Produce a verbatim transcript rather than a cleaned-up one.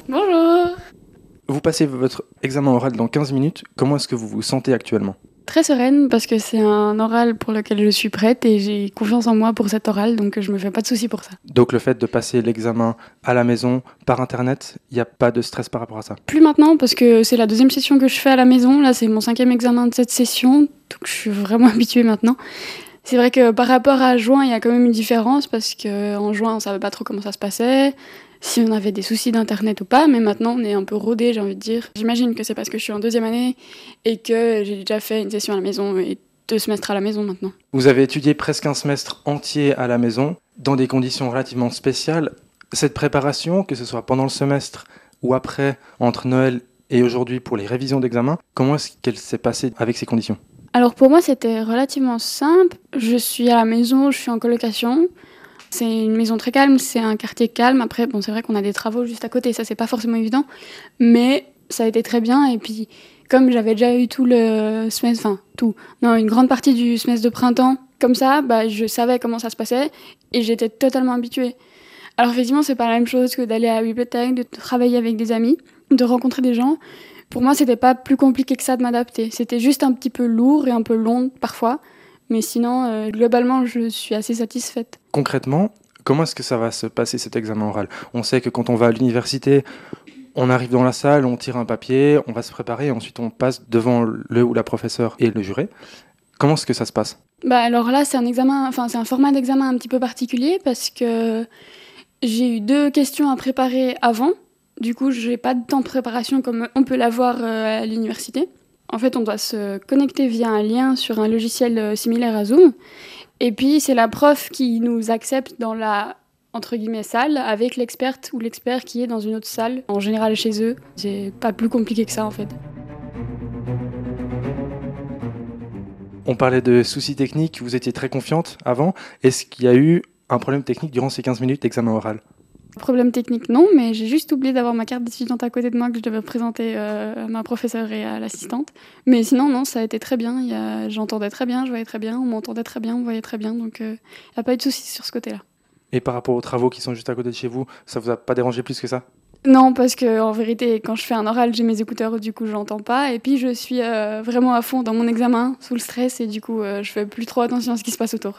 Bonjour. Vous passez votre examen oral dans quinze minutes. Comment est-ce que vous vous sentez actuellement ? Très sereine parce que c'est un oral pour lequel je suis prête et j'ai confiance en moi pour cet oral, donc je me fais pas de soucis pour ça. Donc le fait de passer l'examen à la maison par internet, il n'y a pas de stress par rapport à ça ? Plus maintenant parce que c'est la deuxième session que je fais à la maison. Là, c'est mon cinquième examen de cette session, donc je suis vraiment habituée maintenant. C'est vrai que par rapport à juin, il y a quand même une différence parce qu'en juin, on savait pas trop comment ça se passait, si on avait des soucis d'internet ou pas, mais maintenant on est un peu rodé, j'ai envie de dire. J'imagine que c'est parce que je suis en deuxième année et que j'ai déjà fait une session à la maison et deux semestres à la maison maintenant. Vous avez étudié presque un semestre entier à la maison, dans des conditions relativement spéciales. Cette préparation, que ce soit pendant le semestre ou après, entre Noël et aujourd'hui pour les révisions d'examen, comment est-ce qu'elle s'est passée avec ces conditions ? Alors pour moi, c'était relativement simple. Je suis à la maison, je suis en colocation. C'est une maison très calme, c'est un quartier calme. Après, bon, c'est vrai qu'on a des travaux juste à côté, ça c'est pas forcément évident, mais ça a été très bien. Et puis, comme j'avais déjà eu tout le semestre, enfin tout, non, une grande partie du semestre de printemps, comme ça, bah, je savais comment ça se passait et j'étais totalement habituée. Alors effectivement, c'est pas la même chose que d'aller à la bibliothèque, de travailler avec des amis, de rencontrer des gens. Pour moi, c'était pas plus compliqué que ça de m'adapter. C'était juste un petit peu lourd et un peu long parfois. Mais sinon, euh, globalement, je suis assez satisfaite. Concrètement, comment est-ce que ça va se passer cet examen oral ? On sait que quand on va à l'université, on arrive dans la salle, on tire un papier, on va se préparer, et ensuite on passe devant le ou la professeure et le juré. Comment est-ce que ça se passe ? Bah alors là, c'est un examen, enfin c'est un format d'examen un petit peu particulier parce que j'ai eu deux questions à préparer avant. Du coup, j'ai pas de temps de préparation comme on peut l'avoir euh, à l'université. En fait, on doit se connecter via un lien sur un logiciel euh, similaire à Zoom. Et puis, c'est la prof qui nous accepte dans la, entre guillemets, salle avec l'experte ou l'expert qui est dans une autre salle, en général chez eux. C'est pas plus compliqué que ça, en fait. On parlait de soucis techniques, vous étiez très confiante avant. Est-ce qu'il y a eu un problème technique durant ces quinze minutes d'examen oral ? Problème technique, non, mais j'ai juste oublié d'avoir ma carte d'étudiante à côté de moi que je devais présenter euh, à ma professeure et à l'assistante. Mais sinon, non, ça a été très bien. Il y a... J'entendais très bien, je voyais très bien, on m'entendait très bien, on voyait très bien. Donc, il euh, n'y a pas eu de soucis sur ce côté-là. Et par rapport aux travaux qui sont juste à côté de chez vous, ça vous a pas dérangé plus que ça ? Non, parce que en vérité, quand je fais un oral, j'ai mes écouteurs, du coup, je n'entends pas. Et puis, je suis euh, vraiment à fond dans mon examen, sous le stress, et du coup, euh, je fais plus trop attention à ce qui se passe autour.